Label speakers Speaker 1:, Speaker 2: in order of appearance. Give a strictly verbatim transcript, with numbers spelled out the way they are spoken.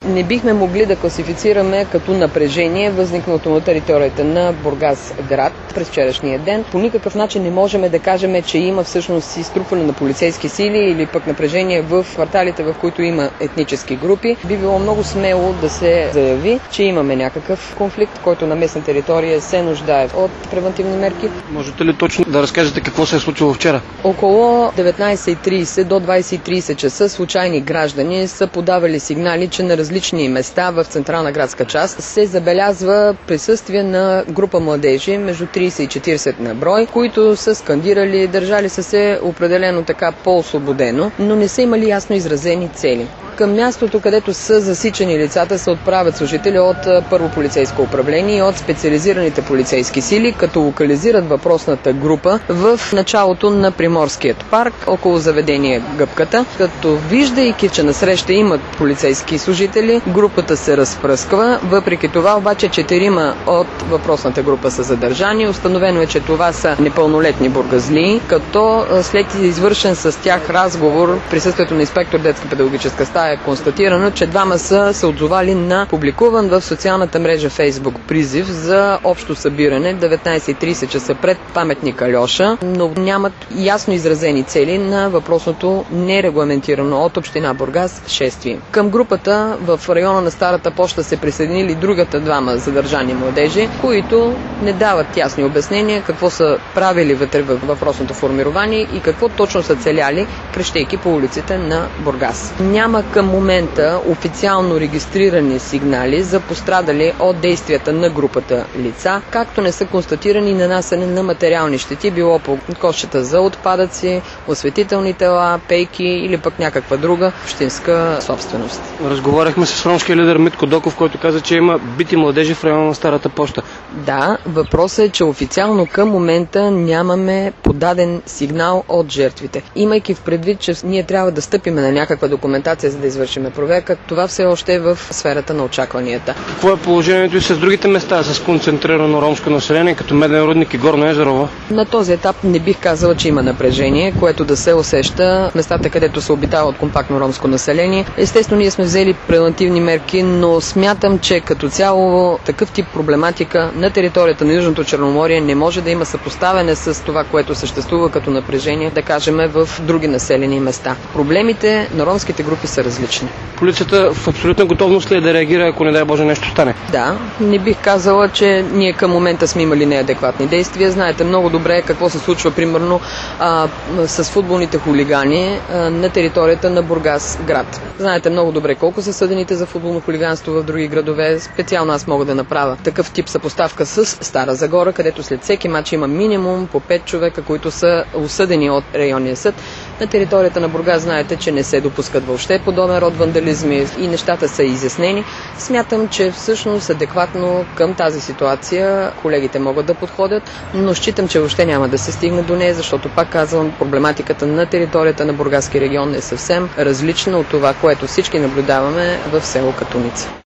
Speaker 1: не бихме могли да класифицираме като напрежение, възникналото на територията на Бургас град през вчерашния ден. По никакъв начин не можем да кажем, че има всъщност изтрупване на полицейски сили или пък напрежение в кварталите, в които има етнически групи. Би било много смело да се заяви, че имаме някакъв конфликт, който на местна територия се нуждае от превентивни мерки.
Speaker 2: Можете ли точно да разкажете какво се е случило вчера?
Speaker 1: Около деветнайсет и трийсет до двайсет и трийсет часа случайни граждани са подавали сигнали, че на различни места в централна градска част се забелязва присъствие на група младежи между трийсет и четирийсет на брой, които са скандирали, държали са се определено така по-освободено, но не са имали ясно изразени цели. Към мястото, където са засичани лицата, се отправят служители от първо полицейско управление и от специализираните полицейски сили, като локализират въпросната група в началото на Приморският парк, около заведение Гъбката. Като виждайки, че насреща имат полицейски служители, групата се разпръсква. Въпреки това обаче четирима от въпросната група са задържани. Установено е, че това са непълнолетни бургазлии, като след извършен с тях разговор, присъствието на инспектор детска педагогическа стая е констатирано, че двама са се отзовали на публикуван в социалната мрежа Фейсбук призив за общо събиране деветнайсет и трийсет часа пред паметник Альоша, но нямат ясно изразени цели на въпросното нерегламентирано от община Бургас шествие. Към групата в района на Старата поща се присъединили другата двама задържани младежи, които не дават ясни обяснения какво са правили вътре във въпросното формирование и какво точно са целяли, крещейки по улиците на Бургас. Няма към момента официално регистрирани сигнали за пострадали от действията на групата лица, както не са констатирани нанасяне на материални щети, било по кошчета за отпадъци, осветителни тела, пейки или пък някаква друга общинска собственост.
Speaker 2: Разговаряхме с ромския лидер Митко Доков, който каза, че има бити младежи в района на Старата поща.
Speaker 1: Да, въпросът е, че официално към момента нямаме подаден сигнал от жертвите. Имайки в предвид, че ние трябва да стъпиме на някаква документация, за да извършиме проверка, това все още е в сферата на очакванията.
Speaker 2: Какво е положението и с другите места с концентрирано ромско население, като Меден рудник и Горно Езерово?
Speaker 1: На този етап не бих казала, че има напрежение, което да се усеща в местата, където се обитава от компактно ромско население. Естествено, ние сме взели превантивни мерки, но смятам, че като цяло такъв тип проблематика на територията на Южното Черноморие не може да има съпоставяне с това, което съществува като напрежение, да кажем, в други населени места. Проблемите на ромските групи са различни.
Speaker 2: Полицията в абсолютна готовност ли е да реагира, ако не дай Боже нещо стане?
Speaker 1: Да, не бих казала, че ние към момента сме имали неадекватни действия. Знаете много добре какво се случва, примерно, а, с футболните хулигани а, на територията на Бургас град. Знаете много добре колко са съдените за футболно хулиганство в други градове. Специално аз мога да направя такъв тип съпоставка с Стара Загора, където след всеки мач има минимум по пет човека, които са осъдени от районния съд. На територията на Бургас знаете, че не се допускат въобще подобен род вандализми и нещата са изяснени. Смятам, че всъщност адекватно към тази ситуация колегите могат да подходят, но считам, че въобще няма да се стигне до нея, защото пак казвам, проблематиката на територията на Бургаски регион е съвсем различна от това, което всички наблюдаваме в село Катуница.